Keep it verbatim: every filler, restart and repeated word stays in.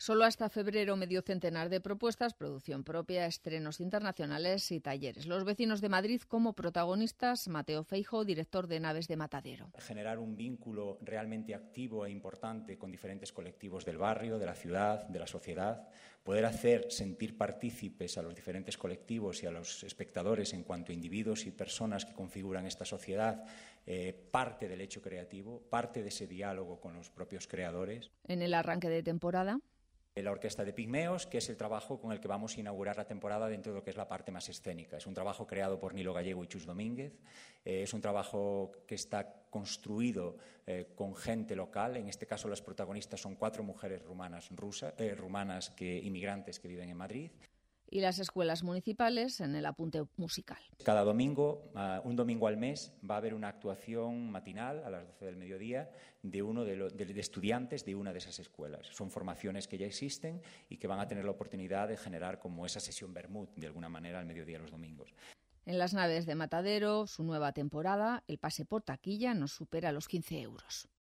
Solo hasta febrero medio centenar de propuestas, producción propia, estrenos internacionales y talleres. Los vecinos de Madrid como protagonistas, Mateo Feijóo, director de Naves de Matadero. Generar un vínculo realmente activo e importante con diferentes colectivos del barrio, de la ciudad, de la sociedad, poder hacer sentir partícipes a los diferentes colectivos y a los espectadores en cuanto a individuos y personas que configuran esta sociedad, eh, parte del hecho creativo, parte de ese diálogo con los propios creadores. En el arranque de temporada, la Orquesta de Pigmeos, que es el trabajo con el que vamos a inaugurar la temporada dentro de lo que es la parte más escénica. Es un trabajo creado por Nilo Gallego y Chus Domínguez. Eh, es un trabajo que está construido eh, con gente local. En este caso, las protagonistas son cuatro mujeres rumanas, rusas, eh, rumanas que, inmigrantes que viven en Madrid. Y las escuelas municipales en el apunte musical. Cada domingo, uh, un domingo al mes, va a haber una actuación matinal a las doce del mediodía de uno de, lo, de, de estudiantes de una de esas escuelas. Son formaciones que ya existen y que van a tener la oportunidad de generar como esa sesión vermut, de alguna manera, al mediodía los domingos. En las Naves de Matadero, su nueva temporada, el pase por taquilla no supera los quince euros.